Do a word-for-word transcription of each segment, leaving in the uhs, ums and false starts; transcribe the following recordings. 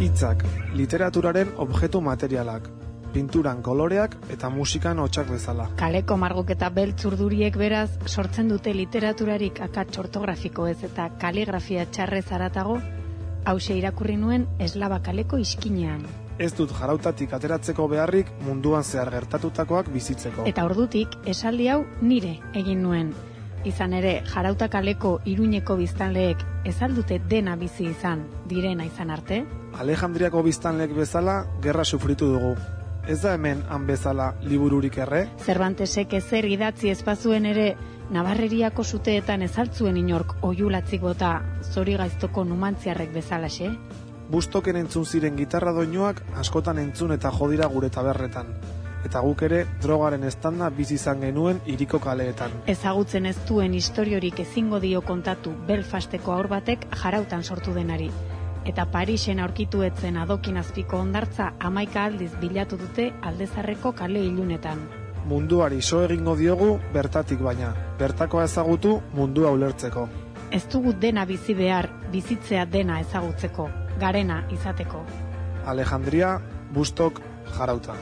Hitzak, literaturaren objektu materialak, pinturan koloreak eta musikan hotsak bezala. Kaleko margoketa beltz urduriek beraz sortzen dute literaturarik akats ortografiko ez eta kaligrafia txarrez haratago, hause irakurri nuen eslaba kaleko iskinean. Ez dut jarautatik ateratzeko beharrik munduan zehar gertatutakoak bizitzeko. Eta ordutik esaldi hau nire egin nuen. Izan ere, jarauta kaleko Iruñeko biztanleek ez aldute dena bizi izan, direna izan arte? Alejandriako biztanleek bezala gerra sufritu dugu. Ez da hemen han bezala libururik erre? Cervantesek ezer idatzi ezpazuen ere, Nabarreriako zuteetan ezaltzuen inork oiulatzik bota zori gaiztoko numantziarrek bezalaxe? Bustoken entzun ziren gitarra doinuak askotan entzun eta jodira gure tabernetan. Eta guk ere drogaren estanda bizi izan genuen hiriko kaleetan. Ezagutzen ez duen historiorik ezingo dio kontatu Belfasteko aur batek jarautan sortu denari. Eta Parisen aurkitu etzen adokin azpiko hondartza hamaika aldiz bilatu dute aldezarreko kale ilunetan. Munduari so egingo diogu bertatik baina, bertakoa ezagutu mundua ulertzeko. Ez dugu dena bizi behar, bizitzea dena ezagutzeko, garena izateko. Alejandria, Bustok, jarauta.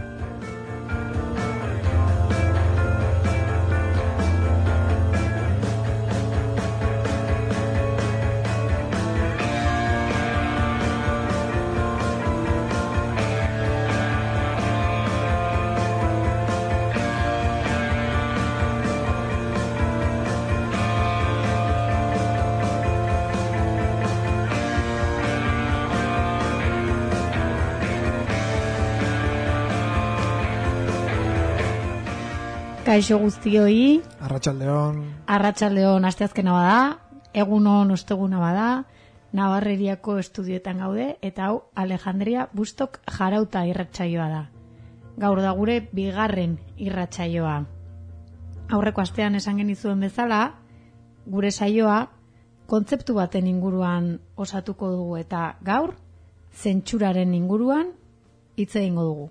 Kaixo guztioi. Arratsaldeon. Arratsaldeon asteazkena bada, egunon osteguna bada, Nabarreriako estudioetan gaude, eta hau Alejandria Bustok jarauta irratsaioa da. Gaur da gure bigarren irratsaioa. Aurreko astean esan genizuen bezala, gure saioa kontzeptu baten inguruan osatuko dugu eta gaur zentsuraren inguruan hitz egingo dugu.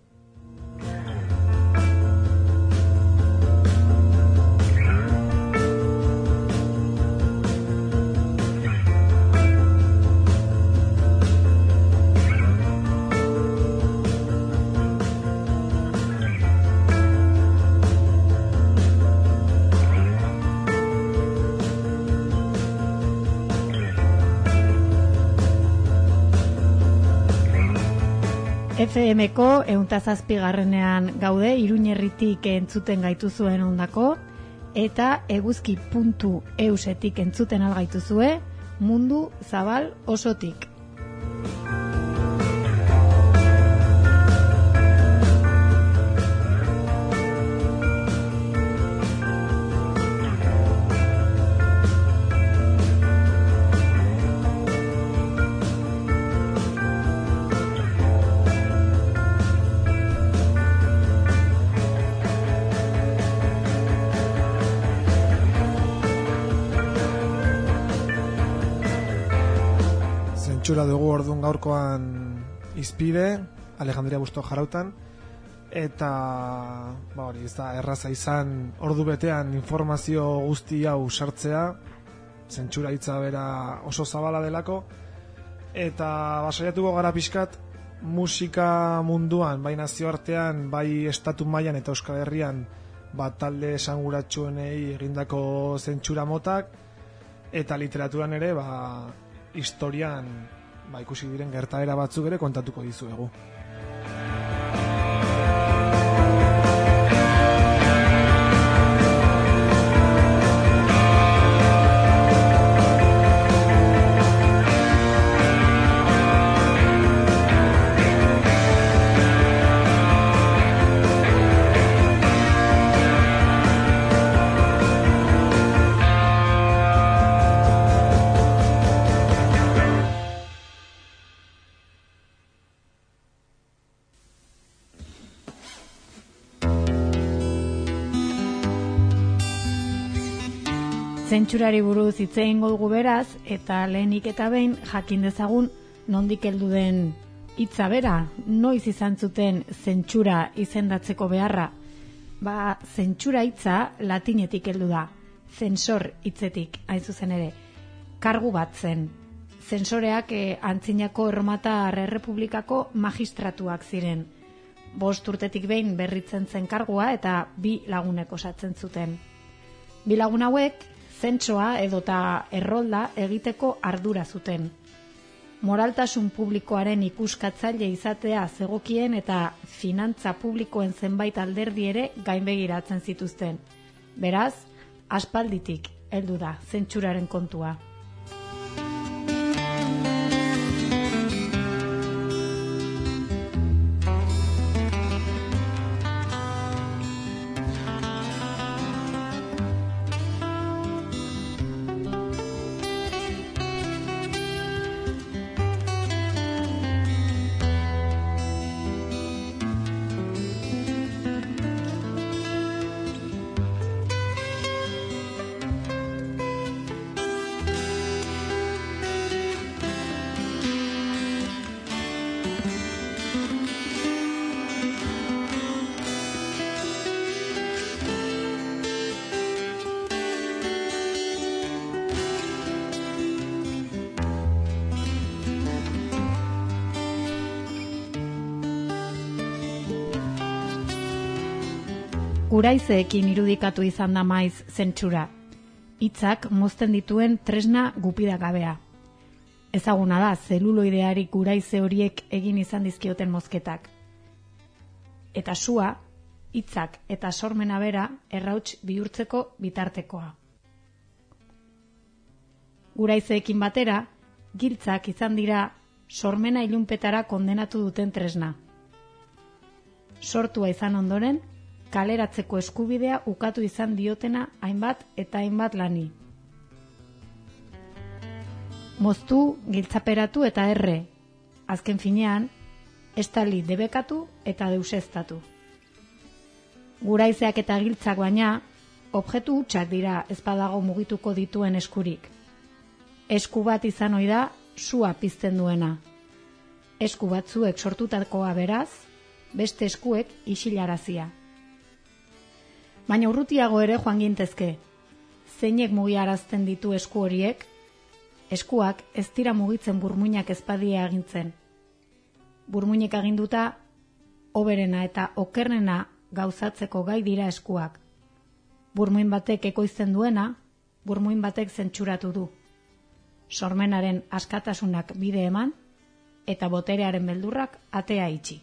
F M-ko ehunta zazpigarrenean gaude, Iruñerritik entzuten gaituzuen ondako, eta eguzki puntu eusetik entzuten algaituzue, mundu zabal osotik. Txura dugu orduan gaurkoan izpide, Alejandria Bustok jarautan, eta ba hori, ez da erraza izan ordu betean informazio guzti hau sartzea, zentsura hitza bera oso zabala delako, eta basaiatuko gara pixkat musika munduan, bai nazioartean, bai estatu mailan eta Euskal Herrian, bat talde esanguratsuenei egindako zentsura motak, eta literaturan ere, ba, historian ba, ikusi diren gertaera batzuk ere kontatuko dizuegu. Zentsurari buruz hitz egingo dugu beraz, eta lehenik eta behin jakin dezagun nondik heldu den hitza bera, noiz izan zuten zentsura izendatzeko beharra. Ba, zentsura hitza latinetik heldu da, zensor hitzetik, hain zuzen ere, kargu bat zen. zensoreak e, antzinako Erromatar Errepublikako magistratuak ziren. Bost urtetik behin berritzen zen kargua eta bi lagunek osatzen zuten. Bi lagun hauek zentsoa edota errolda egiteko ardura zuten. Moraltasun publikoaren ikuskatzaile izatea zegokien eta finantza publikoen zenbait alderdi ere gainbegiratzen zituzten. Beraz, aspalditik heldu da zentsuraren kontua. Guraizeekin irudikatu izan da maiz zentsura. Hitzak mozten dituen tresna gupidagabea. Ezaguna da zeluloideari guraize horiek egin izan dizkioten mozketak. Eta sua, hitzak eta sormena bera errauts bihurtzeko bitartekoa. Guraizeekin batera, giltzak izan dira sormena ilunpetara kondenatu duten tresna. Sortua izan ondoren, kaleratzeko eskubidea ukatu izan diotena hainbat eta hainbat lani. Moztu, giltzaperatu eta erre. Azken finean, estali debekatu eta deuseztatu. Guraizeak eta giltzak baina, objektu hutsak dira ezpadago mugituko dituen eskurik. Esku bat izan ohi da, sua pizten duena. Esku batzuek sortutakoa beraz, beste eskuek isilarazia. Baina urrutiago ere joan gintezke. Zeinek mugiarazten ditu esku horiek? Eskuak ez dira mugitzen burmuinak ezpadia agintzen. Burmuinek aginduta, hoberena eta okerrena gauzatzeko gai dira eskuak. Burmuin batek ekoizten duena, burmuin batek zentsuratu du. Sormenaren askatasunak bide eman, eta boterearen beldurrak atea itxi.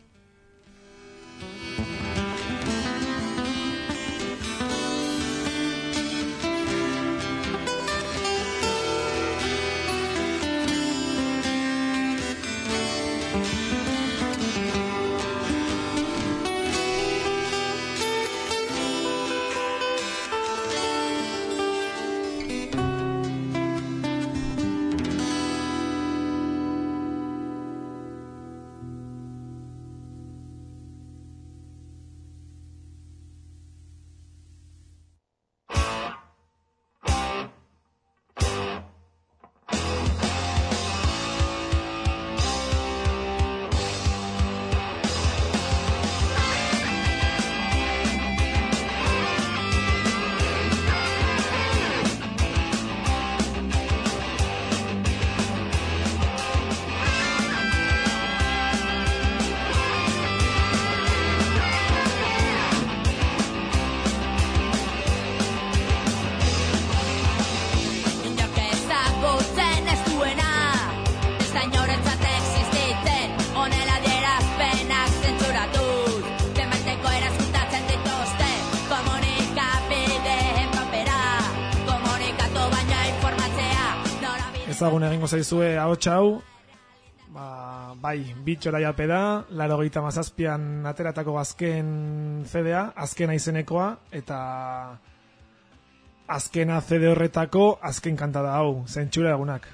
Ezagun egingo zaizue ahots hau, ba, bai, bitxora jape da, laro gehieta mazazpian ateratako azken C D A, azkena izenekoa, eta azkena C D horretako azken kantada hau, zentsura egunak.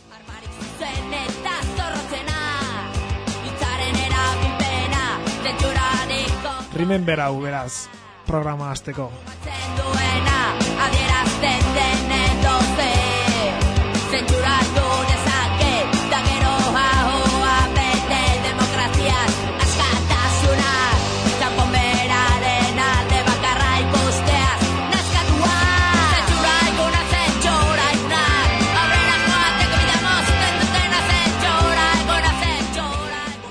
Remember hau, beraz, programa hasteko. Zentzuratu dezake, da gero ahoa bete demokraziaz, askatasunak, txanponberaren alde bakarra ikusteaz, naskatuak, zentzura ikuna, zentzura ikunak, aurrera joateko bidea mozten duten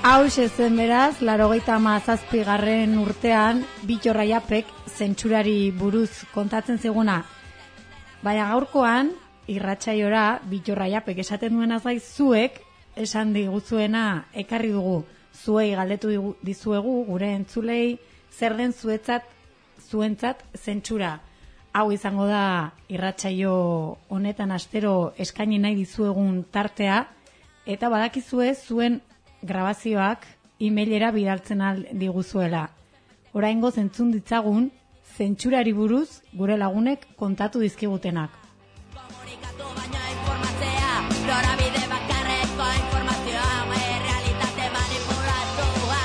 Hau zen beraz, larogeita hamazazpigarren urtean, Bittor Raiapek zentsurari buruz kontatzen ziguna. Baina gaurkoan, irratsaiora, Bittor Raiapek esaten duena zaiz, zuek esan diguzuena ekarri dugu. Zuei galdetu dizuegu, gure entzulei, zer den zuetzat, zuentzat zentsura. Hau izango da irratsaio honetan astero eskaini nahi dizuegun tartea, eta badakizue zuen grabazioak e-mailera bidaltzen al diguzuela. Oraingoz entzun ditzagun zentsurari buruz gure lagunek kontatu dizkigutenak. Komunikatu baina informatzea, norabide bakarreko informazioa, errealitate manipulatua.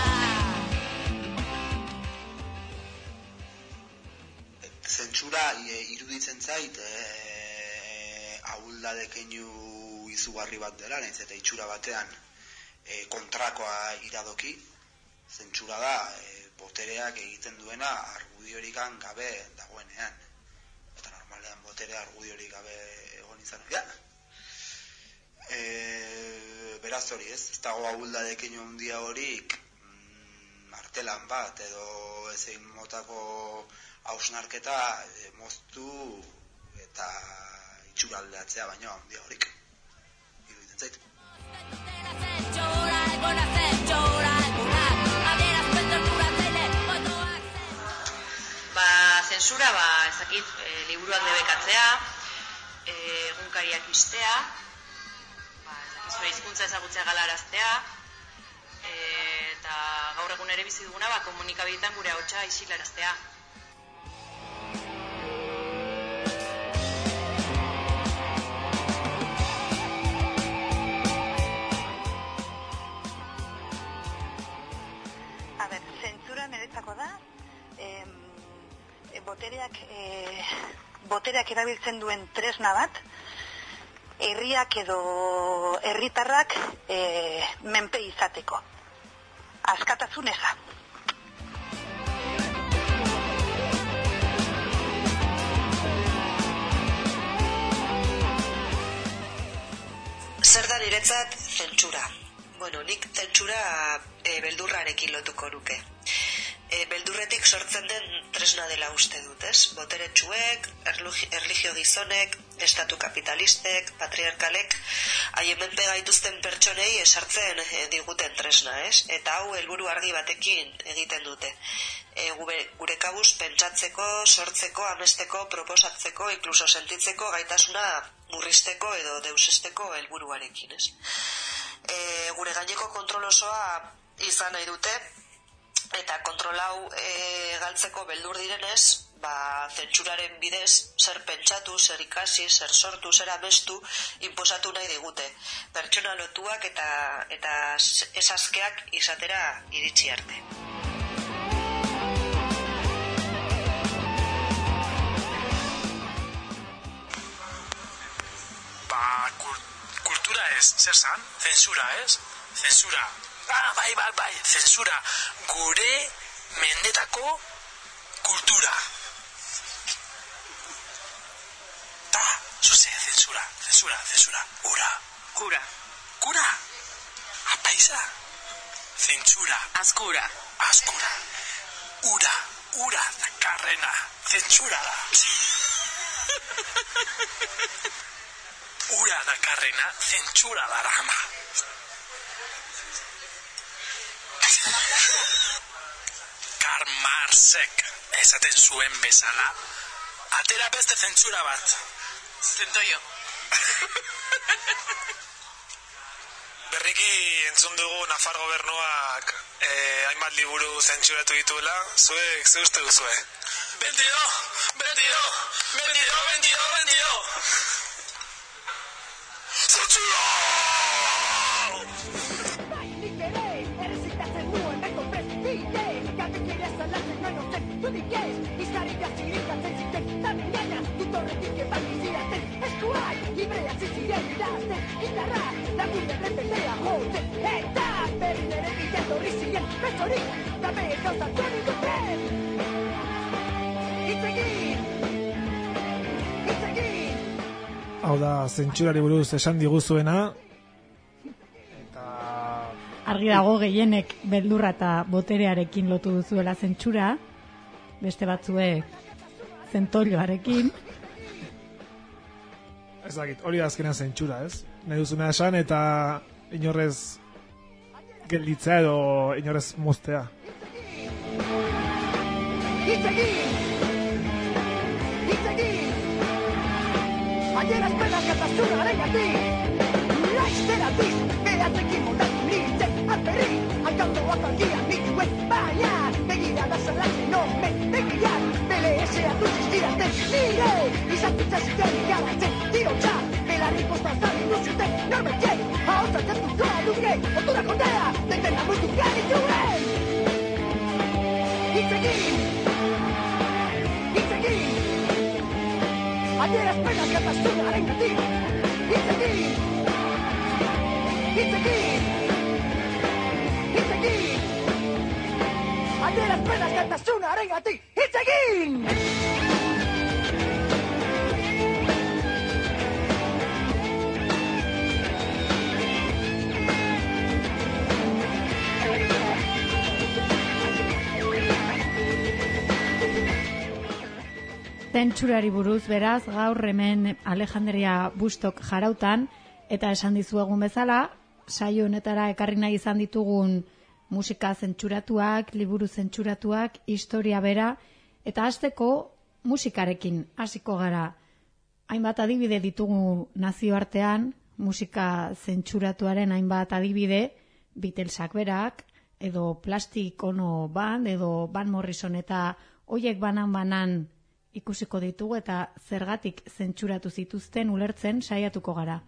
Zentsura e, iruditzen zait e, ahuldadekeinu izugarri bat dela, nahiz eta itxura batean e, kontrakoa iradoki. Zentsura da e, botereak egiten duena argudiorikan gabe dagoenean. Eta normalean boterea argudiorik gabe egon izan. Ja. E, beraz hori ez, ez dago ahuldadekeinu handia horik mm, artelan bat edo ezein motako hausnarketa e, moztu eta itxuraldatzea baino handia horik. Iruditzen zait. Ba, zentsura, ba, ezakit, e, liburuak debekatzea, e, egunkariak istea, ba, ezakit, zure hizkuntza ezagutzea galaraztea, e, eta gaur egun ere bizi duguna, ba, komunikabideetan gure ahotsa isilaraztea. A ber, zentsura niretzako da, em, botereak, e, botereak erabiltzen duen tresna bat, herriak edo herritarrak e, menpe izateko. Askatasun eza. Zer da niretzat zentsura? Bueno, nik zentsura e, beldurrarekin lotuko nuke. E, beldurretik sortzen den tresna dela uste dut, ez? Boteretsuek, erlijio gizonek, estatu kapitalistek, patriarkalek, haien menpe gaituzten pertsonei esartzen e, diguten tresna, ez? Eta hau helburu argi batekin egiten dute. E, gure, gure kabuz pentsatzeko, sortzeko, amesteko, proposatzeko, inkluso sentitzeko gaitasuna murrizteko edo deusesteko helburuarekin, ez? E, gure gaineko kontrol osoa izan nahi dute, eta kontrol hau e, galtzeko beldur direnez, ba, zentsuraren bidez zer pentsatu, zer ikasi, zer sortu, zer amestu inposatu nahi digute. Pertsona lotuak eta, eta esazkeak izatera iritsi arte. Ba, kultura ez, zer zan? Zensura ez? Zensura. Ah, bai, bai, bai, zensura, gure mendetako kultura. Ta, zuze, zensura, zensura, zensura, ura. Kura. Kura? Apaiza? Zentsura. Azkura. Azkura. Ura, ura, dakarrena, zentsura da. Ura dakarrena, zentsura da rama. Karl Marxek esaten zuen bezala, atera beste zentsura bat. Zentoio. Berriki entzun dugu Nafar gobernuak eh, hainbat liburu zentsuratu dituela, zuek ze uste duzue? Bentido, bentido, bentido, bentido, bentido. Zentsura! Hau da zentsurari buruz esan diguzuena, eta argi dago gehienek beldurra eta boterearekin lotu duzuela zentsura, beste batzuek zentolloarekin. Ez dakit, hori da azkenean zentsura, ez? Nahi duzuna esan eta inorrez gelditzea edo inorrez moztea. Hitz egin! Hitz egin! Aieraz penak eta zunarengatik! Laizter aldiz, beratzekin moldatu nintzen alperri! Alkandoak algian nituen baina! Begira da zelatzen omen begiak! Bele esea duziz diraten nire! Izatutza ziten garatzen tirotxa! Belarri postan zari duzuten norbertiek! Haotzak ez duzua dugei! Otura kondea! Denten amutu genituen! Hitz egin! Hitz egin! Aieraz penak eta zunarengatik! Hitz egin! Hitz egin! Hitz egin! Aieraz penak eta zunarengatik! Hitz egin! Zentsurari buruz, beraz, gaur hemen Alejandria Bustok jarautan, eta esan dizuegun bezala, saio honetara ekarri nahi izan ditugun musika zentsuratuak, liburu zentsuratuak, historia bera, eta hasteko musikarekin hasiko gara. Hainbat adibide ditugu nazioartean, musika zentsuratuaren hainbat adibide, Beatlesak berak, edo Plastic Ono Band, edo Van Morrison, eta hoiek banan-banan ikusiko ditugu eta zergatik zentsuratu zituzten ulertzen saiatuko gara.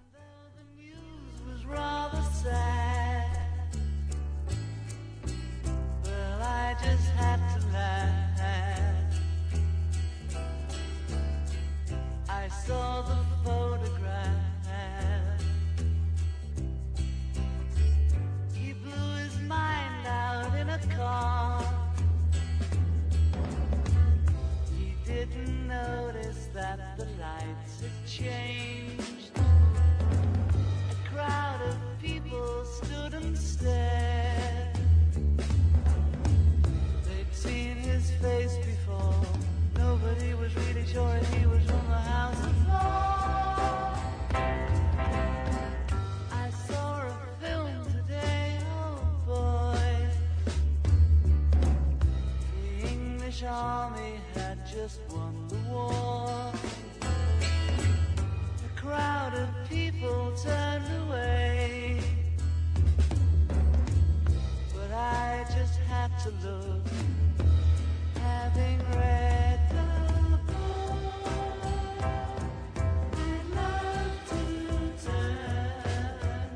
Didn't notice that the lights had changed. A crowd of people stood and stared. They'd seen his face before. Nobody was really sure if he was from the house before. I saw a film today, oh boy. The English army had just won the war. A crowd of people turned away, but I just had to look, having read the book. I'd love to turn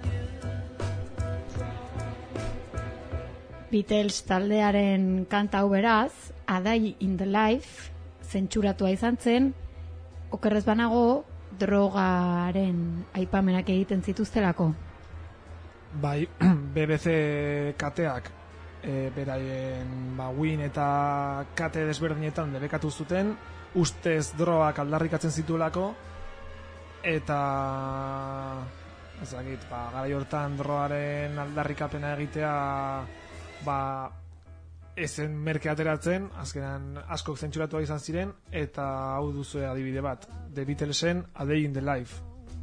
you. Beatles taldearen kanta hau beraz, A Day in the Life, zentsuratua izan zen, okerrez banago drogaren aipamenak egiten zituztelako. Bai, B B C kateak e, beraien ba, Win eta kate desberdinetan debekatu zuten, ustez drogak aldarrikatzen zituelako, eta ezagit, ba, garai hortan drogaren aldarrikapena egitea ba ezen merke ateratzen, azkenan askok zentsuratua izan ziren, eta hau duzue adibide bat, The Beatlesen A Day in the Life.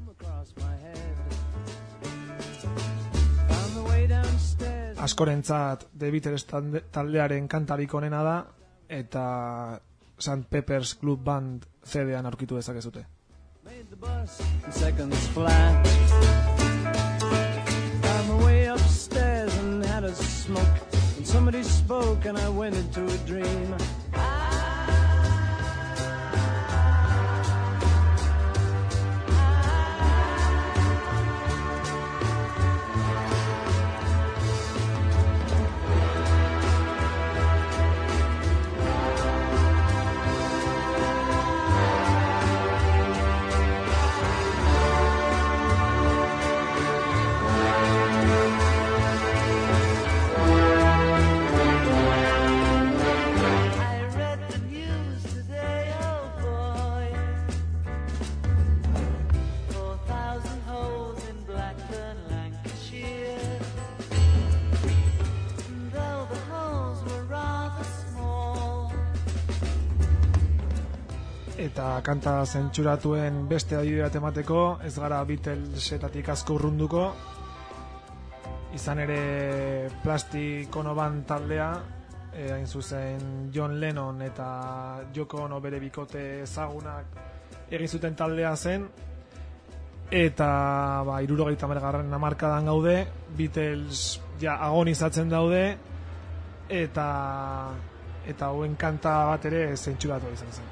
Askorentzat The Beatles taldearen kantarik onena da, eta Saint Pepper's Club Band C D-an aurkitu dezakezute. And somebody spoke and I went into a dream. eta kanta zentsuratuen beste adibide bat emateko, ez gara Beatlesetatik asko urrunduko, izan ere Plastic Ono Band taldea, e, hain zuzen John Lennon eta Yoko Ono bere bikote ezagunak egin zuten taldea zen, eta ba, hirurogeita hamargarren hamarkadan gaude, Beatles ja agonizatzen daude, eta eta hauen kanta bat ere zentsuratua izan zen.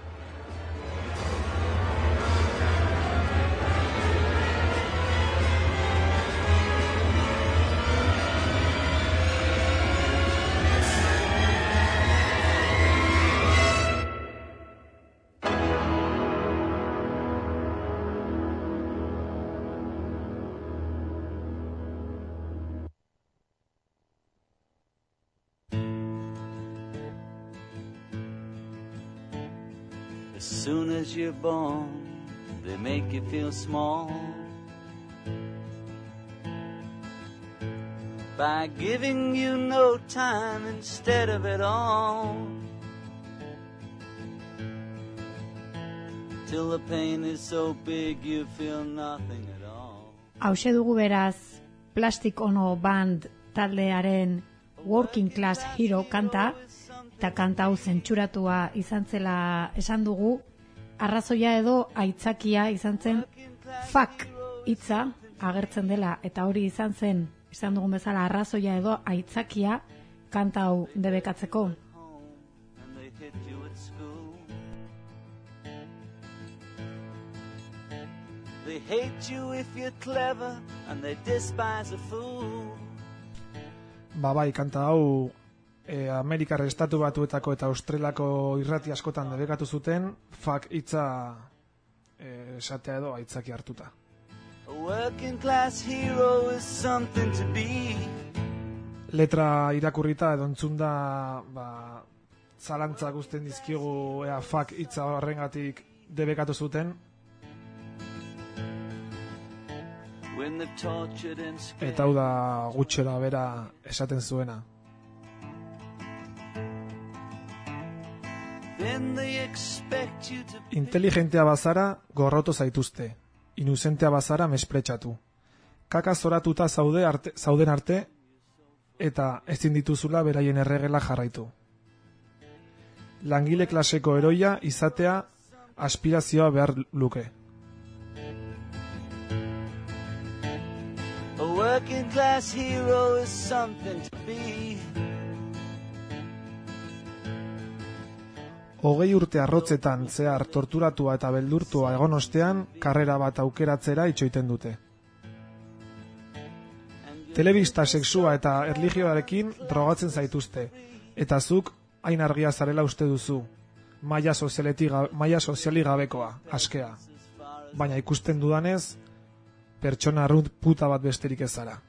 As soon as you're born, they make you feel small by giving you no time instead of it all, till the pain is so big you feel nothing at all. Hauxe dugu beraz Plastic Ono Band taldearen Working Class Hero kanta, eta kanta hau zentsuratua izan zela esan dugu, arrazoia edo aitzakia izan zen fuck hitza agertzen dela, eta hori izan zen, izan dugun bezala, arrazoia edo aitzakia kanta hau debekatzeko. They hate you if you're clever and they despise a fool. Ba bai, kanta hau E, Amerikar estatu batuetako eta Australiako irrati askotan debekatu zuten, fuck hitza e, esatea edo aitzaki hartuta. A working class hero is something to be. Letra irakurrita edo entzunda, ba, zalantzak uzten dizkigu ea fuck hitza horrengatik debekatu zuten. Eta hau da gutxera bera esaten zuena. Inteligentea bazara gorroto zaituzte, inuzentea bazara mespretsatu. Kaka zoratuta zaude arte, zauden arte, eta ezin dituzula beraien erregela jarraitu. Langile klaseko heroia izatea aspirazioa behar luke. A working class hero is something to be. Hogei urte arrotzetan zehar torturatua eta beldurtua egon ostean, karrera bat aukeratzera itxoiten dute. Telebista, sexua eta erlijioarekin drogatzen zaituzte, eta zuk hain argia zarela uste duzu, maila soziali gabekoa, askea. Baina ikusten dudanez, pertsona arrunt puta bat besterik ez zara.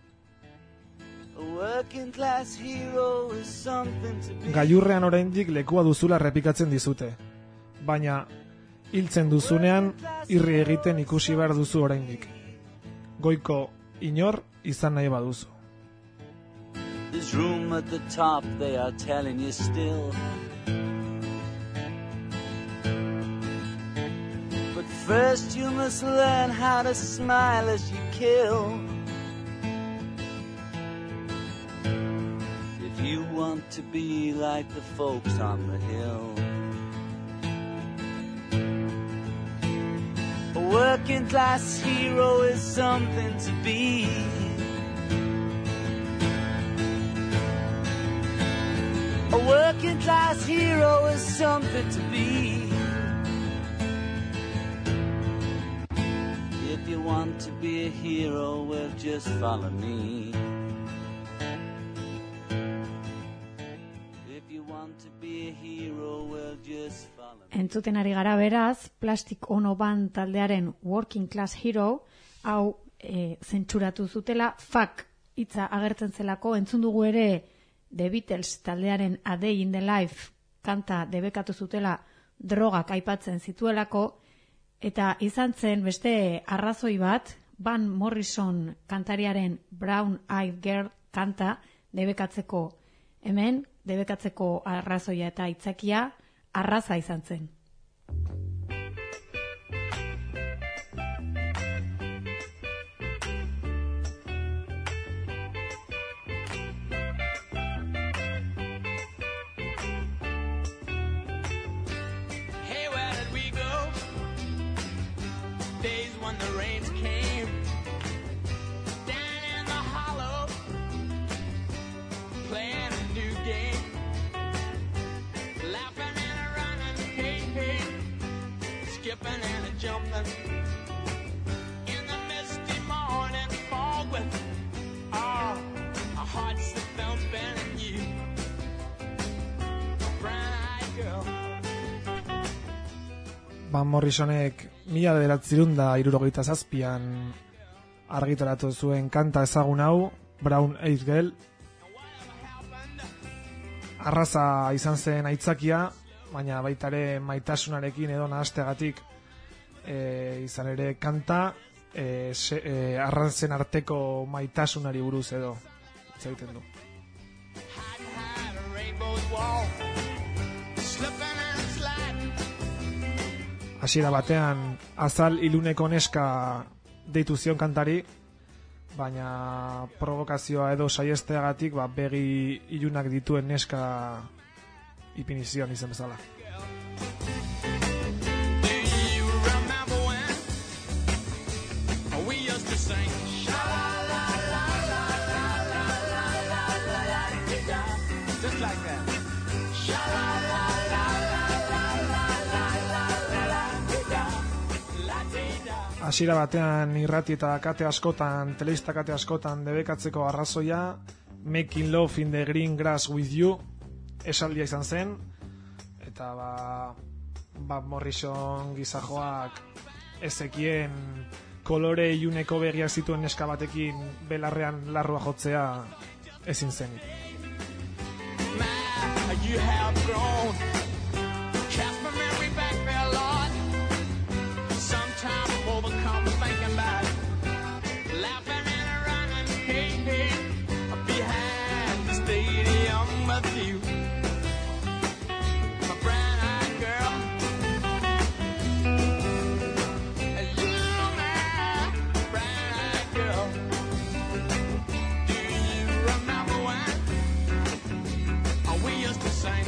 Gailurrean oraindik lekua duzula errepikatzen dizute, baina hiltzen duzunean irri egiten ikusi behar duzu oraindik. Goiko inor izan nahi baduzu. There's room at the top, they are telling you still. But first you must learn how to smile as you kill. If you want to be like the folks on the hill. A working class hero is something to be. A working class hero is something to be. If you want to be a hero, well, just follow me. If you want to be a hero, well, just follow me. Entzuten ari gara beraz, Plastic Ono Band taldearen Working Class Hero, hau e, zentsuratu zutela, fuck hitza agertzen zelako, entzun dugu ere The Beatles taldearen A Day in the Life kanta debekatu zutela drogak aipatzen zituelako, eta izan zen beste arrazoi bat, Van Morrison kantariaren Brown Eyed Girl kanta debekatzeko. Hemen, debekatzeko arrazoia eta aitzakia arraza izan zen. when the rains came. Down in the hollow, playing a new game. Laughing and a running, hey, hey. Skipping and a jumping. In the misty morning fog with oh, our hearts that thumping and you. Brown-eyed girl. Van Morrisonek mila bederatzirun da hirurogeita zazpian argitaratu zuen kanta ezagun hau, Brown-eyed Girl. Arraza izan zen aitzakia, baina baita ere maitasunarekin edo nahasteagatik e, izan ere kanta e, se, e, arrazen arteko maitasunari buruz edo hitz egiten du. Hasiera batean azal iluneko neska deitu zion kantari, baina provokazioa edo saiesteagatik ba, begi ilunak dituen neska ipini zion izen bezala. Hasiera batean irrati eta kate askotan, telebista kate askotan debekatzeko arrazoia Making Love in the Green Grass with You esaldia izan zen, eta ba, ba Morrison gizajoak ezekien kolore iluneko begiak zituen neska batekin belarrean larrua jotzea ezin zen. Overcome thinking about it, laughing and running, hey, hey, behind the stadium with you, my brown-eyed girl. You, my brown-eyed girl. Do you remember when we used to sing?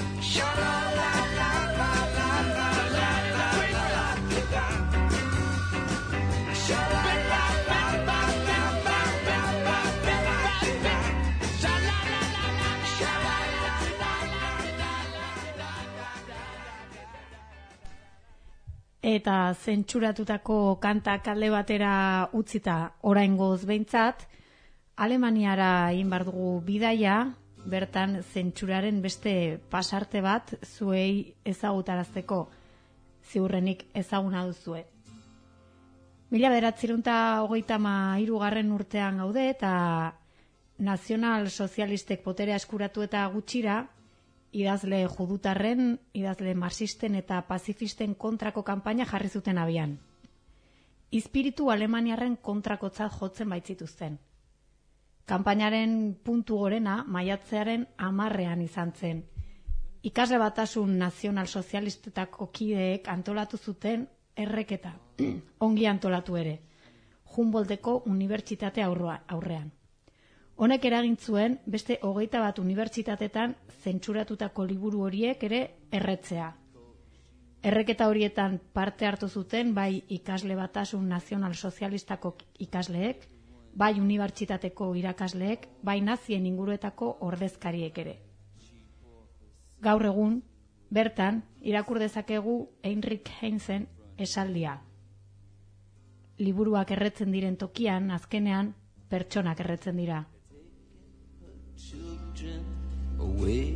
Eta zentsuratutako kantak alde batera utzita oraingoz behintzat, Alemaniara egin behar dugu bidaia, bertan zentsuraren beste pasarte bat zuei ezagutarazteko, ziurrenik ezaguna duzue. Mila bederatziehun eta hogeita hirugarren urtean gaude eta nazional sozialistek boterea eskuratu eta gutxira, idazle judutarren, idazle marxisten eta pazifisten kontrako kanpaina jarri zuten abian. Izpiritu alemaniarren kontrakotzat jotzen baitzituzten. Kanpainaren puntu gorena maiatzearen hamarrean izan zen. Ikasle batasun nazional sozialistetako kideek antolatu zuten erreketa, ongi antolatu ere, Humboldteko unibertsitate aurrean. Honek eragin zuen beste hogeita bat unibertsitatetan zentsuratutako liburu horiek ere erretzea. Erreketa horietan parte hartu zuten bai ikasle batasun nazional sozialistako ikasleek, bai unibertsitateko irakasleek, bai nazien inguruetako ordezkariek ere. Gaur egun, bertan, irakur dezakegu Heinrich Heinzen esaldia. Liburuak erretzen diren tokian, azkenean, pertsonak erretzen dira. Children away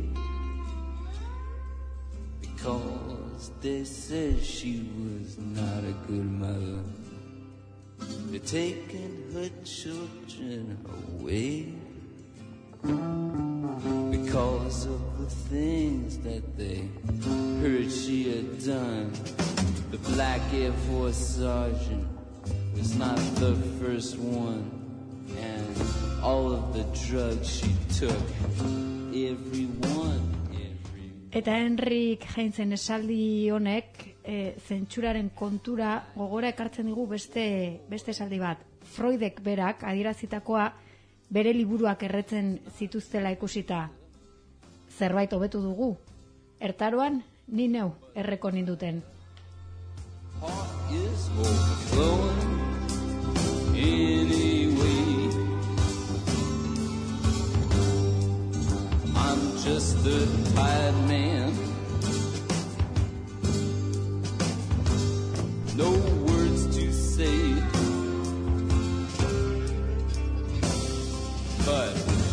because they said she was not a good mother. They're taking her children away because of the things that they heard she had done. The black Air Force sergeant was not the first one, and all of the drugs she took, everyone, everyone. Eta Henrik Heinzen esaldi honek e, zentsuraren kontura gogora ekartzen digu beste, beste esaldi bat. Freudek berak adierazitakoa bere liburuak erretzen zituztela ikusita. Zerbait hobetu dugu. Ertaroan ni neu erreko ninduten. Heart is overflowing anyway. I'm just a tired man. No words to say, but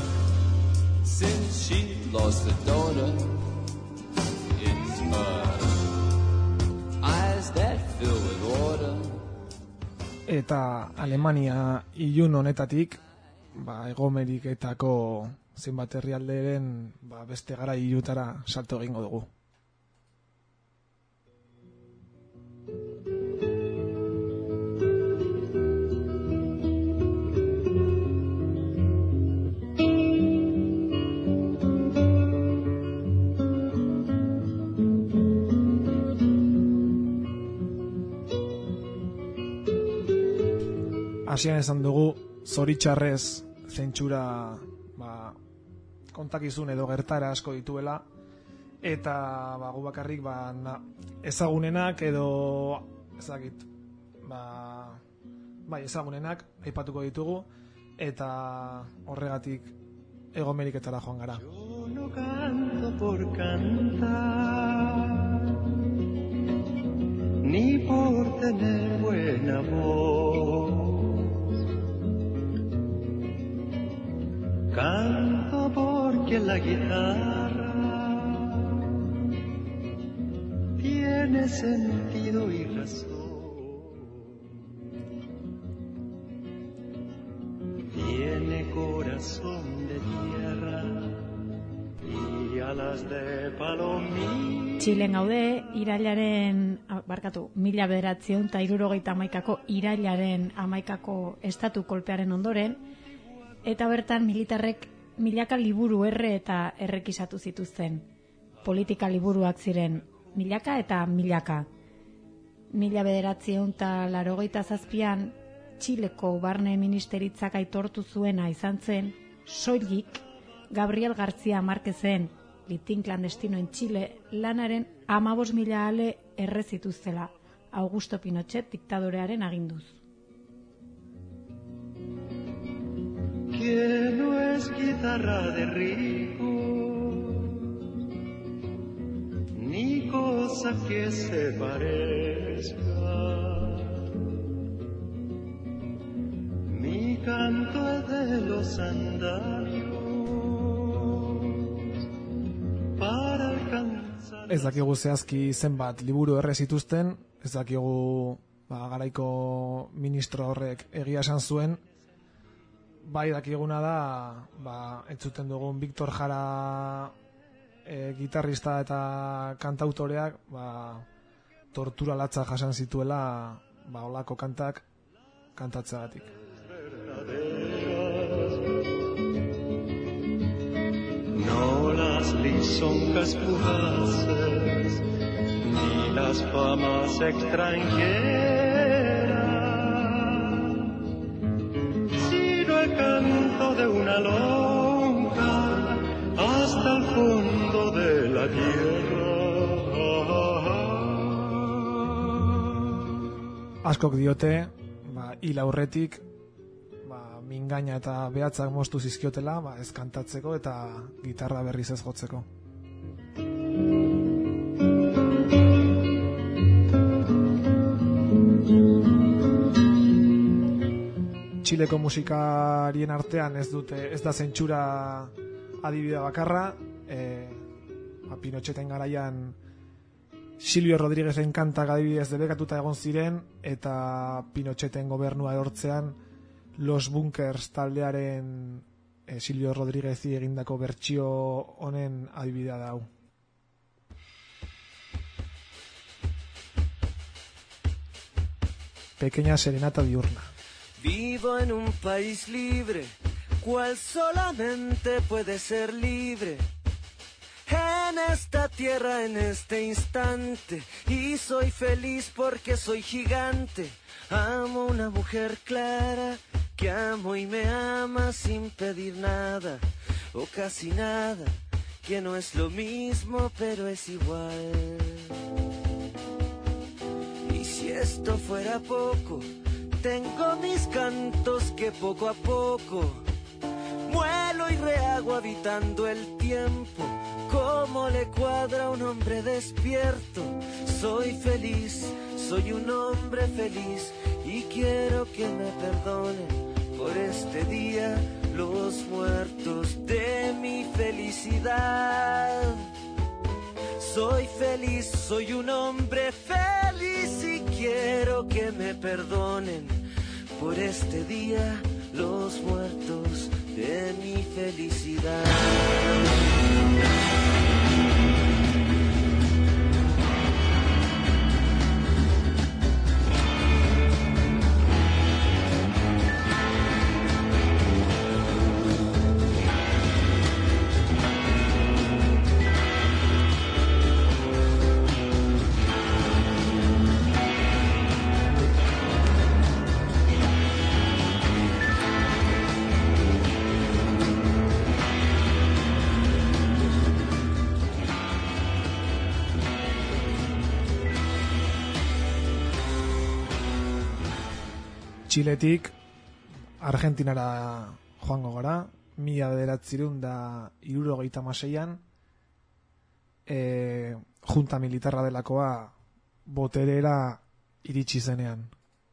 since she lost a daughter, it's her eyes that fill with water. Eta Alemania ilun honetatik, ba, Hego Ameriketako zenbat herrialderen ba, beste gara ilutara salto egingo dugu. Hasian esan dugu, zoritxarrez zentsura ba, kontakizun edo gertara asko dituela, eta ba, gu bakarrik ba, na, ezagunenak edo ezagit, ba, bai, ezagunenak aipatuko ditugu, eta horregatik Hego Ameriketara joan gara. Yo no canto por cantar, ni por tener buena voz. Canto porque la guitarra tiene sentido y razón, tiene corazón de tierra y alas de palomín. Txilen gaude, irailaren, barkatu, mila bederatziehun eta hirurogeita hamaikako irailaren hamaikako estatu kolpearen ondoren, eta bertan militarrek milaka liburu erre eta errekisatu zituzten. Politika liburuak ziren milaka eta milaka. Mila bederatziehun eta laurogeita zazpian, Txileko barne ministeritzak aitortu zuena izan zen, soilik Gabriel García Márquezen, litin clandestino en Chile, lanaren amabos mila ale erre zituztela, Augusto Pinochet diktadorearen aginduz. Que no es guitarra de rico, ni cosa que se parezca. Mi canto es de los andarios para alcanzar. Ez dakigu zehazki zenbat liburu erre zituzten, ez dakigu ba, garaiko ministro horrek egia esan zuen. Bai dakiguna da, ba, entzuten dugun Victor Jara e, gitarrista eta kantautoreak ba, tortura latza jasan zituela ba, olako kantak kantatzeagatik. No las lisonjas fugaces ni las famas extranjeras, el canto de una lonja hasta el fondo de la tierra. Askok diote, ba, hil aurretik, ba, mingaina eta behatzak moztu zizkiotela, ba, ez kantatzeko eta gitarra berriz ez jotzeko. Txileko musikarien artean ez dute, ez da zentsura adibidea bakarra, e, ba, Pinocheten garaian Silvio Rodríguezen kantak adibidez debekatuta egon ziren, eta Pinocheten gobernua erortzean Los Bunkers taldearen e, Silvio Rodríguezi egindako bertsio honen adibidea da hau. Pequeña serenata diurna. Vivo en un país libre, cual solamente puede ser libre. En esta tierra, en este instante, y soy feliz porque soy gigante. Amo una mujer clara, que amo y me ama sin pedir nada, o casi nada, que no es lo mismo, pero es igual. Y si esto fuera poco, tengo mis cantos que poco a poco muelo y rehago habitando el tiempo. Como le cuadra a un hombre despierto. Soy feliz, soy un hombre feliz y quiero que me perdonen por este día los muertos de mi felicidad. Soy feliz, soy un hombre feliz y quiero que me perdonen por este día los muertos de mi felicidad. Txiletik Argentinara joango gara, mila bederatziehun eta hirurogeita hamaseian, e, junta militarra delakoa boterera iritsi zenean.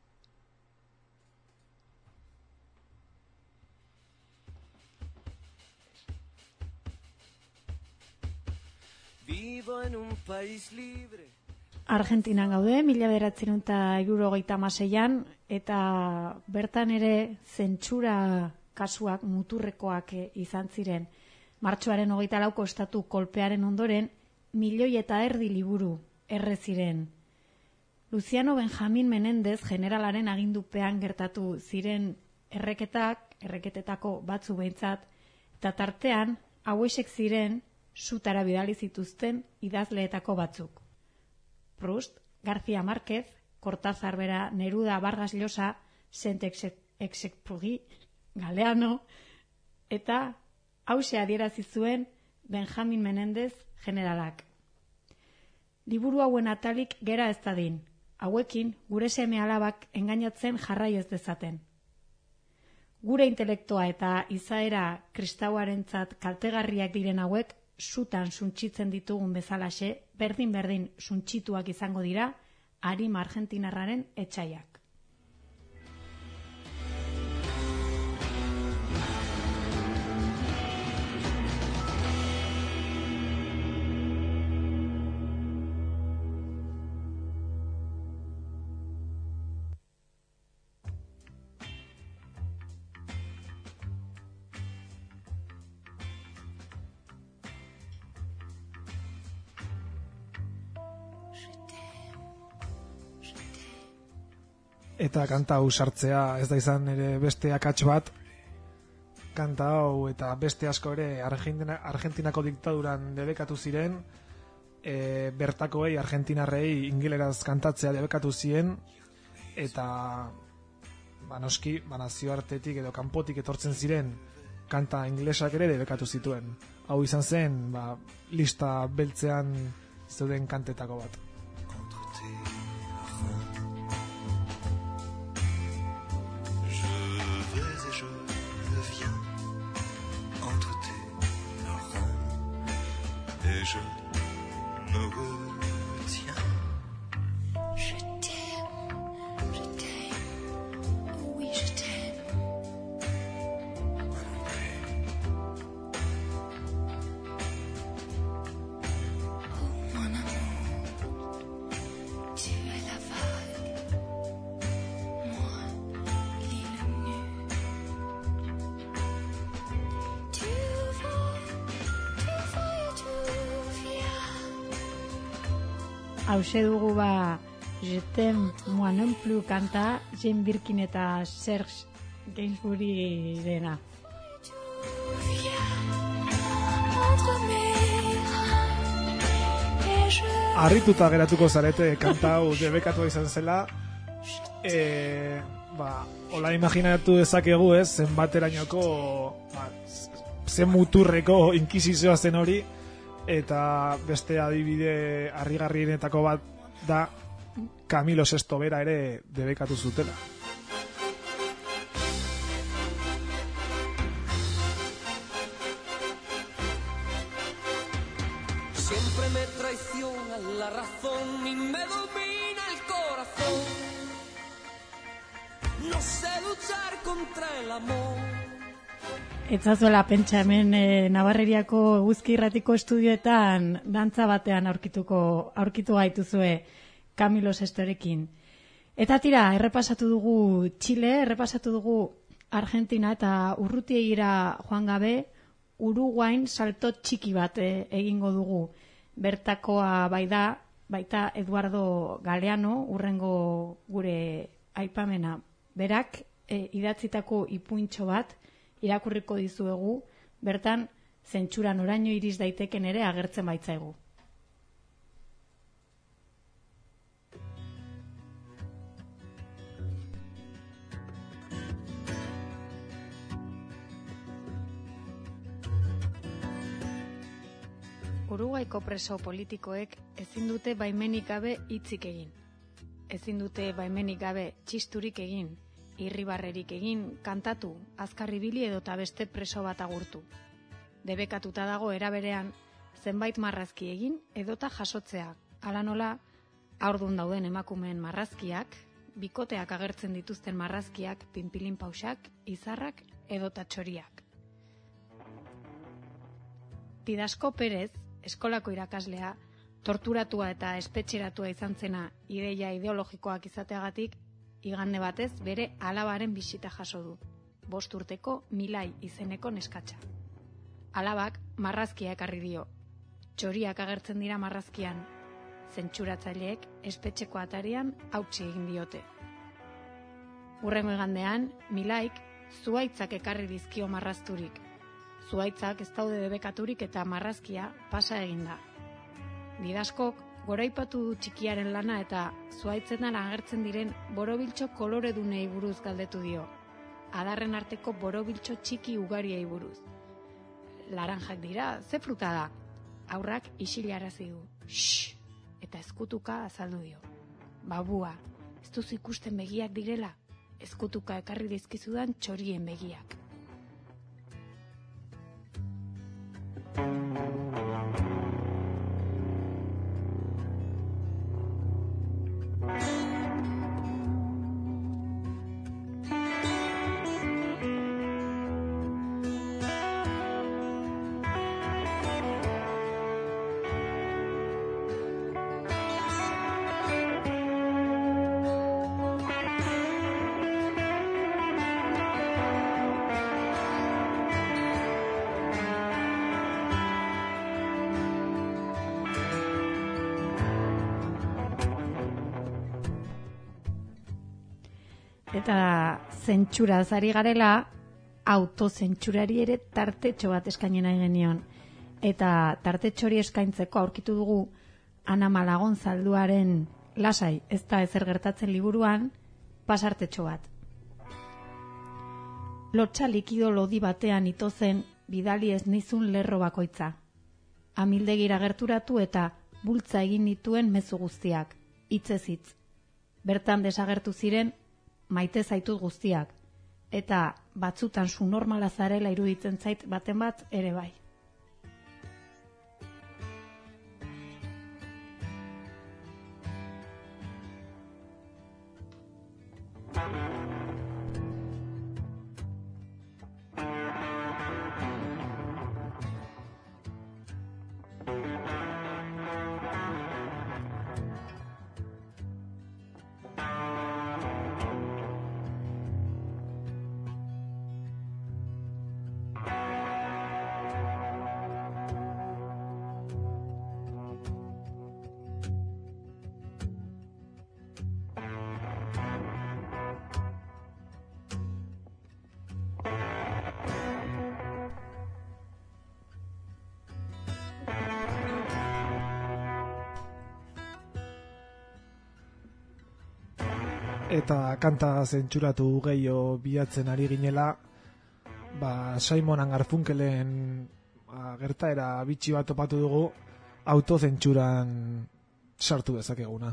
Vivo en un país libre. Argentinan gaude, mila bederatziehun eta hirurogeita hamaseian, eta bertan ere zentsura kasuak muturrekoak izan ziren. Martxoaren hogeita lauko estatu kolpearen ondoren, milioi eta erdi liburu erre ziren. Luciano Benjamin Menendez generalaren agindupean gertatu ziren erreketak, erreketetako batzu behintzat, eta tartean hauexek ziren sutara bidali zituzten idazleetako batzuk. Proust, García Márquez, Cortázar bera, Neruda, Vargas Llosa, Saint-Exupéry, Galeano, eta hauxe adierazi zuen Benjamin Menendez generalak. Liburu hauen atalik gera ez dadin, hauekin gure seme alabak engainatzen jarrai ez dezaten. Gure intelektoa eta izaera kristauarentzat kaltegarriak diren hauek sutan suntsitzen ditugun bezalaxe, berdin-berdin suntsituak izango dira arima argentinarraren etsaiak. Eta kanta hau sartzea ez da izan ere beste akats bat. Kanta hau eta beste asko ere Argentina, Argentinako diktaduran debekatu ziren, e, bertakoei argentinarrei ingeleraz kantatzea debekatu ziren, eta ba, noski, ba, nazioartetik edo kanpotik etortzen ziren kanta ingelesak ere debekatu zituen. Hau izan zen ba, lista beltzean zeuden kantetako bat. Et je me retiens. Je t'aime, je t'aime, oui je t'aime. Oh mon amour, tu es la vague, moi l'île nue. Tu vas, tu vas et tu Hauxe dugu ba Je t'aime moi non plus kanta Jane Birkin eta Serge Gainsbourg dena. Harrituta geratuko zarete kanta hau debekatua izan zela. E, ba, hola imaginatu dezakegu ez, zenbaterainoko ba, zen muturreko inkisizioa zen hori. Eta beste adibide harrigarrienetako bat da Camilo Sesto bera ere debekatu zutela. Siempre me traiciona la razón y me domina el corazón. No sé luchar contra el amor. Etzazuela pentsa hemen e, Navarreriako Eguzki Irratiko estudioetan dantza batean aurkituko aurkitu gaituzue Camilo Sestorekin. Eta tira, errepasatu dugu Txile, errepasatu dugu Argentina eta urrutiegira joan gabe Uruguain salto txiki bat e, egingo dugu. Bertakoa bai da, baita Eduardo Galeano, urrengo gure aipamena. Berak e, idatzitako ipuintxo bat irakurriko dizuegu, bertan zentsura noraino iriz daiteken ere agertzen baitzaigu. Uruguaiko preso politikoek ezin dute baimenik gabe hitzik egin. Ezin dute baimenik gabe txisturik egin, irribarrerik egin, kantatu, azkarribili edota beste preso bat agurtu. Debekatuta dago eraberean, zenbait marrazki egin edota jasotzea. Hala nola, haurdun dauden emakumeen marrazkiak, bikoteak agertzen dituzten marrazkiak, pinpilin pausak, izarrak edota txoriak. Tidasko Perez, eskolako irakaslea, torturatua eta espetxeratua izan zena ideia ideologikoak izateagatik, igande batez bere alabaren bisita jaso du. Bost urteko Milai izeneko neskatxa. Alabak marrazkia ekarri dio. Txoriak agertzen dira marrazkian. Zentsuratzaileek espetxeko atarian hautsi egin diote. Hurrengo igandean, Milaik zuhaitzak ekarri dizkio marrazturik. Zuhaitzak ez daude debekaturik eta marrazkia pasa egin da. Didaskok goraipatu du txikiaren lana eta zuhaitzetan agertzen diren borobiltxo koloredunei buruz galdetu dio. Adarren arteko borobiltxo txiki ugariei buruz. Laranjak dira, ze fruta da? Aurrak isilarazi du. Shhh! Eta ezkutuka azaldu dio. Babua, ez duzu ikusten begiak direla? Ezkutuka ekarri dizkizudan txorien begiak. Eta zentsura zari garela, autozentsurari ere tartetxo bat eskaini nahi genion. Eta tartetxo hori eskaintzeko aurkitu dugu Ana Malagon Zalduaren Lasai, ez da ezer gertatzen liburuan, pasartetxo bat. Lotsa likido lodi batean itozen bidali ez nizun lerro bakoitza. Amildegira gerturatu eta bultza egin dituen mezu guztiak, hitzez hitz. Bertan desagertu ziren maite zaitut guztiak, eta batzutan zu normala zarela iruditzen zait baten bat ere bai. Eta kanta zentsuratu gehiago bilatzen ari ginela, ba, Simon and Garfunkelen ba, gertaera bitxi bat topatu dugu autozentsuran sartu dezakeguna.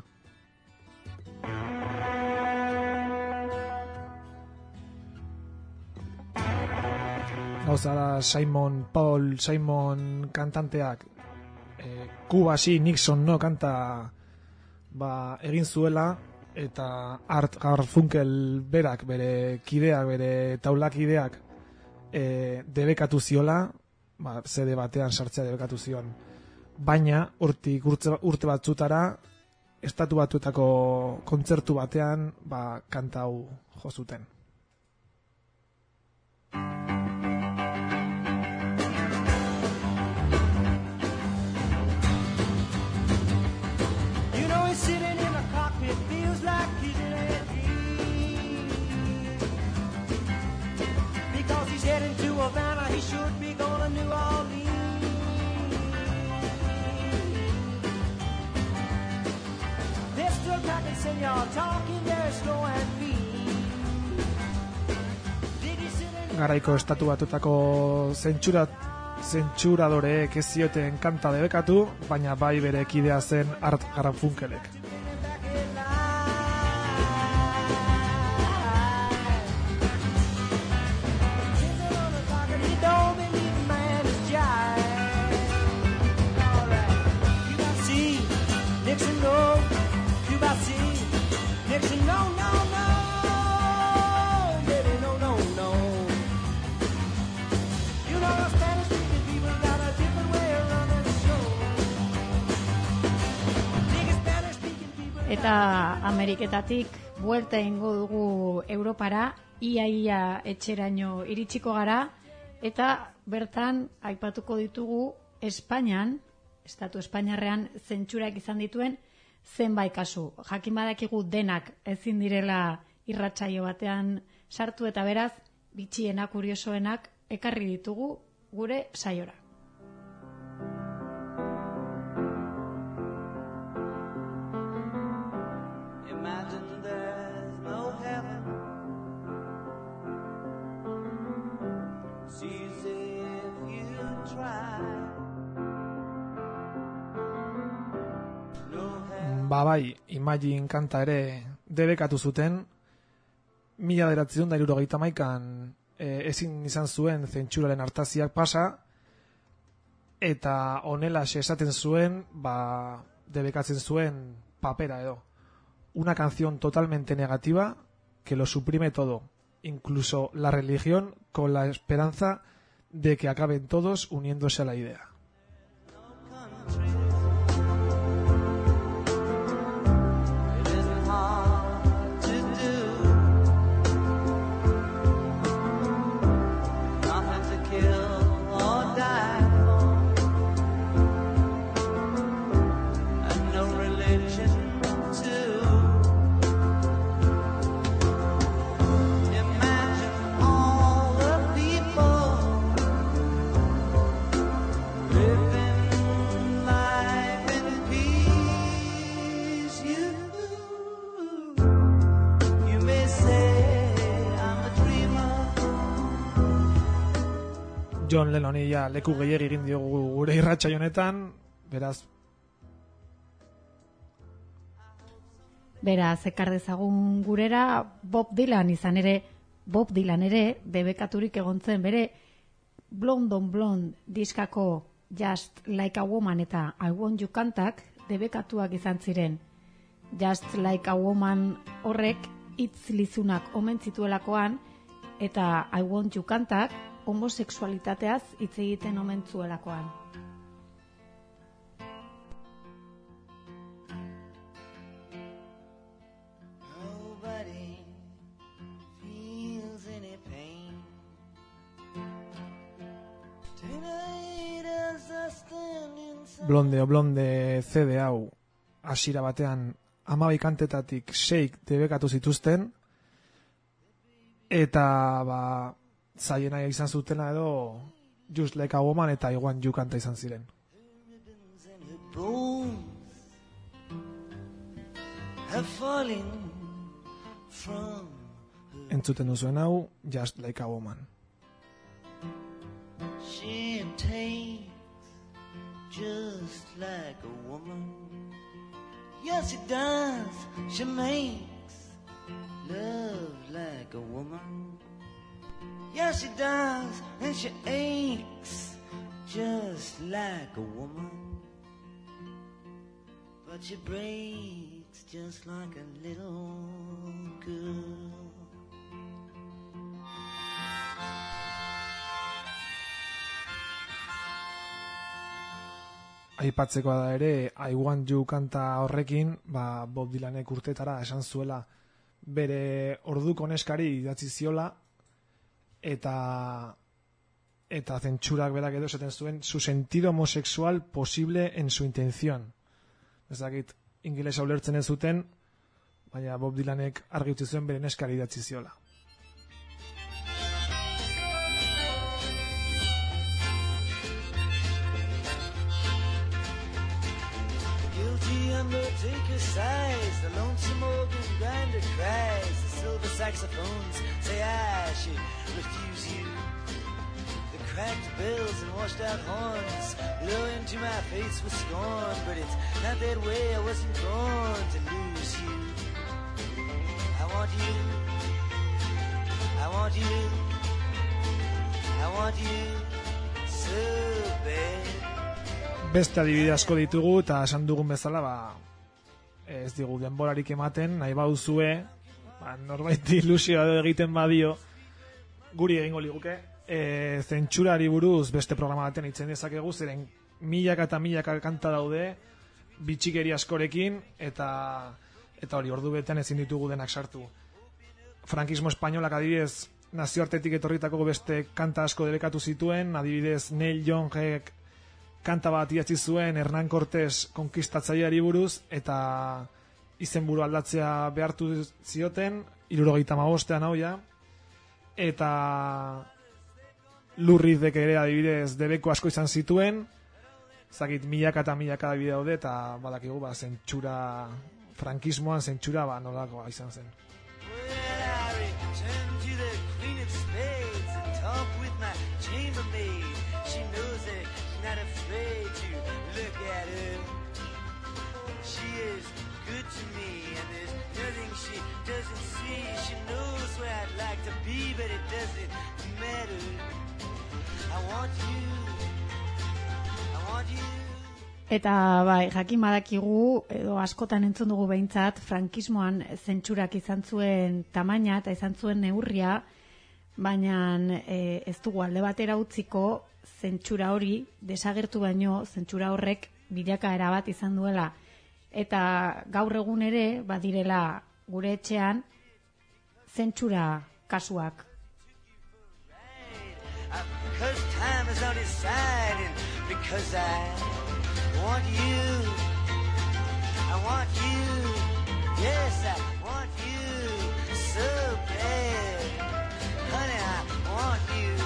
Gauza da, Simon Paul, Simon kantanteak e, Kubasi Nixon no kanta ba, egin zuela, eta Art Garfunkel berak, bere kideak, bere taulakideak e, debekatu ziola, ba, zede batean sartzea debekatu zion. Baina, urtik urte, urte batzutara, estatu batuetako kontzertu batean, ba, kanta hau jo zuten. You know he's sitting in a cockpit, feels like he's in a dream. Because he's heading to Havana, he should be going to New Orleans. They're still talking, senor, talking very slow and mean. Did he sit in Garaiko estatu batutako zentsura zentsuradoreek ez zioten kanta debekatu, baina bai bere kidea zen Art Garfunkelek. he don't believe the man is jive. All right. Cuba C, Nixon no. Cuba C, Nixon no, no, no. Baby, no, no, no. You know the Spanish speaking people got a different way of running the show. Dig Spanish speaking people. Eta Ameriketatik buelta egingo dugu Europara, ia ia etxeraino iritsiko gara, eta bertan aipatuko ditugu Espainian, estatu Espainiarrean zentsurak izan dituen zenbait kasu. Jakin badakigu denak ezin direla irratsaio batean sartu, eta beraz bitxiena kuriosoenak ekarri ditugu gure saiora. Imagine there's no heaven. Sees if you try. Ba bai, Imagine kanta ere debekatu zuten, mila bederatziehun eta hirurogeita hamaikan e, ezin izan zuen zentsuraren artaziak pasa, eta honelaxe esaten zuen, ba, debekatzen zuen papera edo. Una canción totalmente negativa que lo suprime todo, incluso la religión, con la esperanza de que acaben todos uniéndose a la idea. John Lennoni ja leku gehiegi egin diogu gure irratsaio honetan, beraz Beraz, ekar dezagun gurera Bob Dylan izan ere, Bob Dylan ere debekaturik egontzen bere Blonde on Blonde diskako Just Like a Woman eta I Want You kantak debekatuak izan ziren. Just Like a Woman horrek hitz lizunak omen zituelakoan, eta I Want You kantak homosexualitateaz hitz egiten omen zuelakoan. Blonde o Blonde C D hau hasiera batean hamabi kantetatik seik debekatu zituzten, eta ba zaiena izan zutena edo Just Like a Woman eta I Want You kanta izan ziren. Entzuten duzuen hau Just Like a Woman. She takes just like a woman. Yes, she does. She makes love like a woman. Yes, she does. And she aches just like a woman. but she breaks just like a little girl. Aipatzekoa da ere, I Want You kanta horrekin, ba, Bob Dylanek urtetara esan zuela bere orduko neskari idatzi ziola, eta eta zentsurak berak edo esaten zuen su sentido homosexual posible en su intención. Ez dakit ingelesa ulertzen ez zuten, baina Bob Dylanek argi utzi zuen bere neskari idatzi ziola. Guilty undertaker sighs, the lonesome organ grinder cries, the silver saxophones say I should refuse you. The cracked bells and washed out horns blow into my face with scorn, but it's not that way, I wasn't born to lose you. I want you, I want you, I want you so bad. Beste adibide asko ditugu eta esan dugun bezala, ba, ez digu denborarik ematen, nahi bauzue, ba, norbait ilusioa egiten badio, guri egingo liguke, e, zentsurari buruz beste programa baten itzen dezakegu, zeren milaka eta milaka kanta daude, bitxikeri askorekin, eta eta hori ordu betean ezin ditugu denak sartu. Frankismo espainolak adibidez, nazioartetik etorritako beste kanta asko debekatu zituen, adibidez Neil Youngek kanta bat idatzi zuen Hernán Cortés konkistatzaileari buruz, eta izenburu aldatzea behartu zioten, hirurogeita hamabostean hau ja, eta Lou Reedek ere adibidez debeko asko izan zituen, zakit milaka eta milaka adibide daude, eta badakigu ba, zentsura, frankismoan zentsura ba, nolakoa izan zen. Not afraid to look at her. She is good to me, and there's nothing she doesn't see. She knows where I'd like to be, but it doesn't matter. I want you, I want you. Eta bai, jakin badakigu, edo askotan entzun dugu behintzat, frankismoan zentsurak izan zuen tamaina eta izan zuen neurria, baina e, ez dugu alde batera utziko, zentsura hori, desagertu baino, zentsura horrek bilakaera bat izan duela. Eta gaur egun ere, badirela gure etxean, zentsura kasuak. Because time is on his side, and because I want you, I want you, yes, I want you so bad, honey, I want you.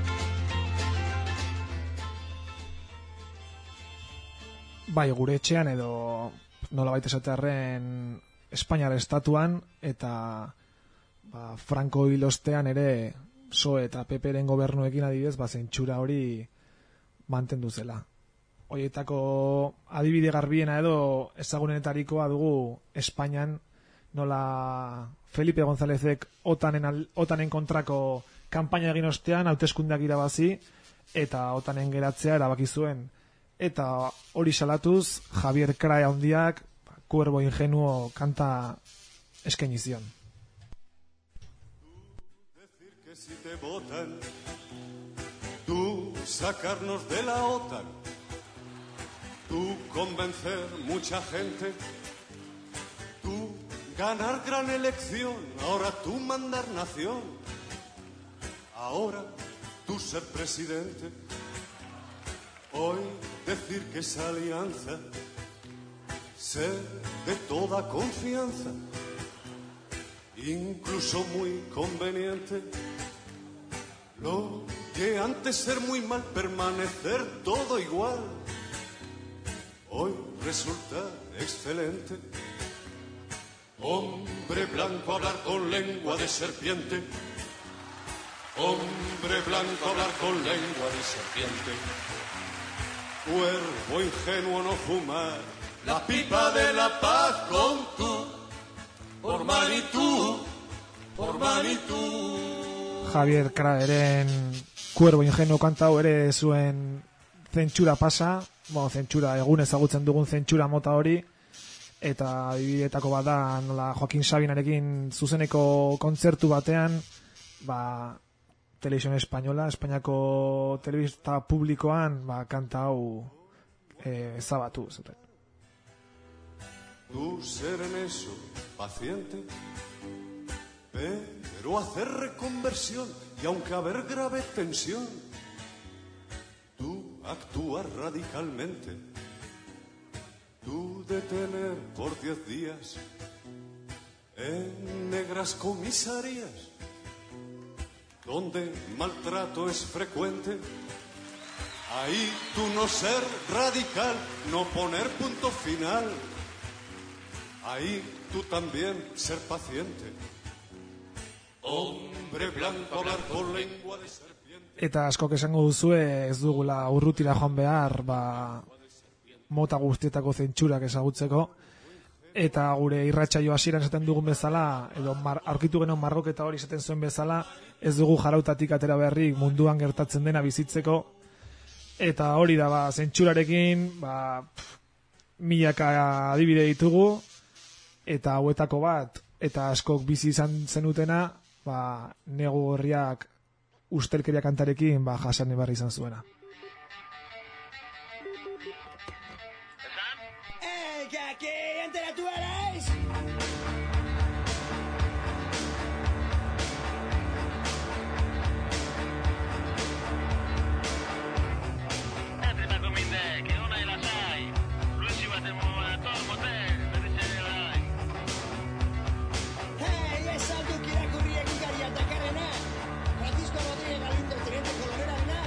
Bai, gure etxean edo nolabait esatearren Espainiar estatuan eta ba, Franco hil ostean ere P S O E eta P Pren gobernuekin adibidez ba, zentsura hori mantendu zela. Hoietako adibide garbiena edo ezagunenetarikoa dugu Espainian nola Felipe Gonzálezek OTANen, OTANen kontrako kanpaina egin ostean hauteskundeak irabazi eta OTANen geratzea erabaki zuen. Eta hori salatuz, Javier Crae handiak, Cuervo Ingenuo kanta eskaini zion. Decir que si te votan, tú sacarnos de la OTAN, tú convencer mucha gente, tú ganar gran elección, ahora tú mandar nación, ahora tú ser presidente. Hoy decir que esa alianza ser de toda confianza, incluso muy conveniente. Lo que antes ser muy mal, permanecer todo igual, hoy resulta excelente. Hombre blanco hablar con lengua de serpiente, hombre blanco hablar con lengua de serpiente. Cuervo ingenuo no fumar la pipa de la paz con tú, por Manitou, por Manitou. Javier Craeren Cuervo Ingenuo kanta hau ere zuen zentsura pasa, bueno, zentsura egun ezagutzen dugun zentsura mota hori, eta adibidetako bada nola Joaquin Sabinarekin zuzeneko kontzertu batean, ba, Televisión Española, Espainiako telebista publikoan, ba, kanta hau eh, ezabatu zuten. Tú ser en eso paciente, pero hacer reconversión y aunque haber grave tensión, tú actúas radicalmente. Tú detener por diez días en negras comisarías donde maltrato es frecuente. Ahí tú no ser radical, no poner punto final. Ahí tú también ser paciente. Hombre blanco hablar con lengua de serpiente. Eta askok esango duzue ez dugula urrutira joan behar, ba, mota guztietako zentsurak ezagutzeko, eta gure irratsaio hasieran esaten dugun bezala, edo mar, aurkitu genuen margoketa hori esaten zuen bezala, ez dugu Jarautatik atera beharrik munduan gertatzen dena bizitzeko, eta hori da, ba, zentsurarekin, ba, pff, milaka adibide ditugu, eta hauetako bat, eta askok bizi izan zenutena, ba, negu horriak ustelkeria kantarekin, ba, jasan ebarri izan zuena. Que aquí enteratu erais. Entretako mindek, egon nahi lasai. Luisi baten motor motel, berriz ere lai. Hey, ez alduk irakurri egunkaria dakarrena. Francisco Rodríguez Galindo, teniente kolonerarena.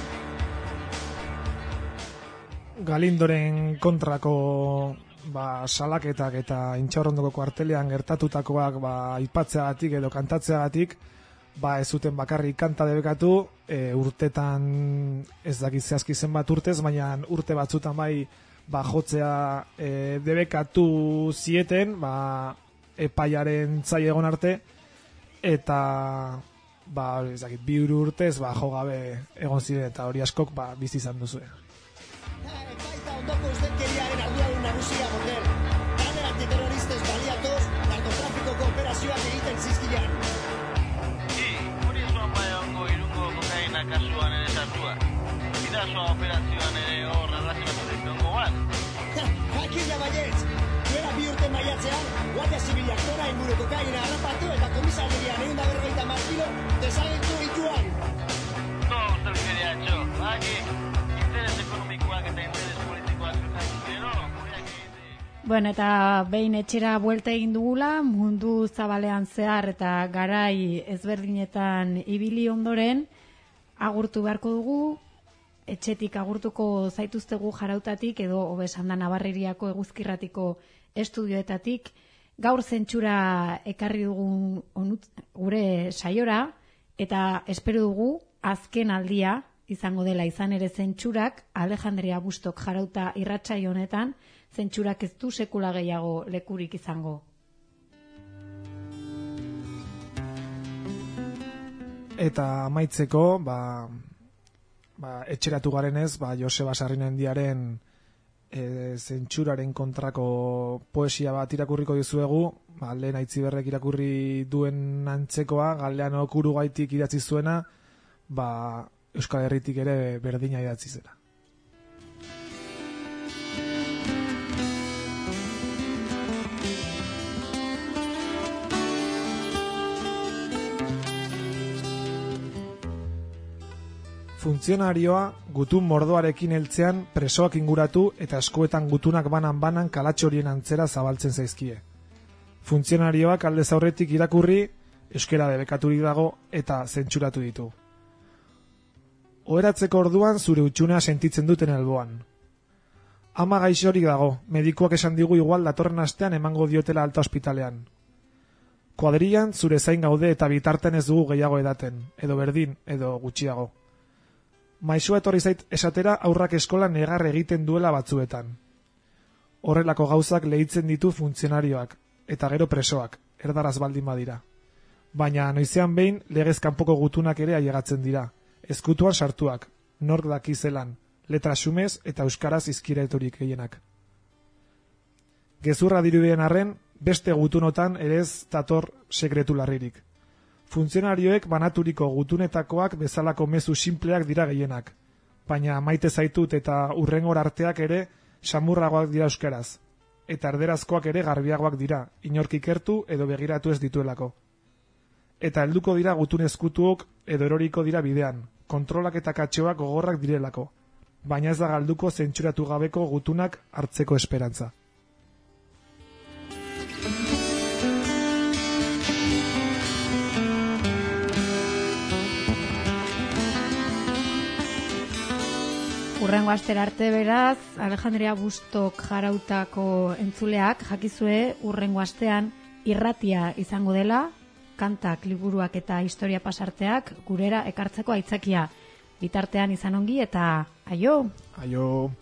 Galindoren kontrako ba, salaketak eta Intxaurrondoko kuartelean gertatutakoak ba, aipatzeagatik edo kantatzeagatik, ba, ez zuten bakarrik kanta debekatu, e, urtetan ez dakit zehazki zenbat urtez, baina urte batzutan bai ba, jotzea e, debekatu zieten, ba, epaiaren zai egon arte, eta ba, ez dakit, bi urtez ba, jo gabe egon ziren, eta hori askok ba, bizi izan duzue. Baita ondoko ustelkeriaren arduradun nagusia motel. Talde antiterroristez baliatuz, narkotrafikoko operazioak egiten zizkilan. I, hori zuan bai ongo irungo kokaina kasuan ere sartua. Bidazoa operazioan ere hor arrazionatu ditongo bat. Jakina baietz, duela bi urte maiatzean, Guardia Zibilak zora inguru kokaina harrapatu eta komisarian egun da berrogeita hamar kilo desagertu dituan. To ustelkeria txo, baki, interes ekonomikoak eta interes politikoak zutatu gero, gureak egite. Bueno, eta behin etxera buelta egin dugula, mundu zabalean zehar eta garai ezberdinetan ibili ondoren, agurtu beharko dugu, etxetik agurtuko zaituztegu Jarautatik edo hobesan da Nabarreriako eguzkirratiko estudioetatik, gaur zentsura ekarri dugun onut, gure saiora, eta espero dugu azken aldia izango dela izan ere zentsurak, Alejandria Bustok Jarauta irratsaio honetan, zentsurak ez du sekula gehiago lekurik izango. Eta amaitzeko, ba, ba, etxeratu garenez, ba, Joseba Sarrinendiaren e, zentsuraren kontrako poesia bat irakurriko dizuegu, ba, lehen Aitziberrek irakurri duen antzekoa, Galeano Kurugaitik idatzi zuena, ba, Euskal Herritik ere berdina idatzi zela. Funtzionarioa gutun mordoarekin heltzean presoak inguratu eta eskuetan gutunak banan-banan kalatxorien antzera zabaltzen zaizkie. Funtzionarioak aldez aurretik irakurri, euskera debekaturik dago eta zentsuratu ditu. Oheratzeko orduan zure utxunea sentitzen duten alboan. Ama gaixorik dago, medikuak esan digu igual datorren astean emango diotela alta ospitalean. Kuadrillan zure zain gaude eta bitarten ez dugu gehiago edaten, edo berdin, edo gutxiago. Maisua etorri zait esatera aurrak eskolan negar egiten duela batzuetan. Horrelako gauzak lehitzen ditu funtzionarioak, eta gero presoak, erdaraz baldin badira. Baina noizean behin legez kanpoko gutunak ere ailegatzen dira, ezkutuan sartuak, nork daki zelan, letra xumez eta euskaraz izkireturik gehienak. Gezurra dirudien arren, beste gutunotan ere ez dator sekretu larririk. Funtzionarioek banaturiko gutunetakoak bezalako mezu sinpleak dira gehienak, baina maite zaitut eta urrengor arteak ere samurragoak dira euskaraz, eta erderazkoak ere garbiagoak dira, inork ikertu edo begiratu ez dituelako. Eta helduko dira gutun ezkutuok edo eroriko dira bidean, kontrolak eta katxoak gogorrak direlako, baina ez da galduko zentsuratu gabeko gutunak hartzeko esperantza. Urrengo astera arte beraz, Alejandria Bustok Jarautako entzuleak jakizue urrengo astean irratia izango dela, kantak, liburuak eta historia pasarteak gurera ekartzeko aitzakia. Bitartean izan ongi eta aio! Aio!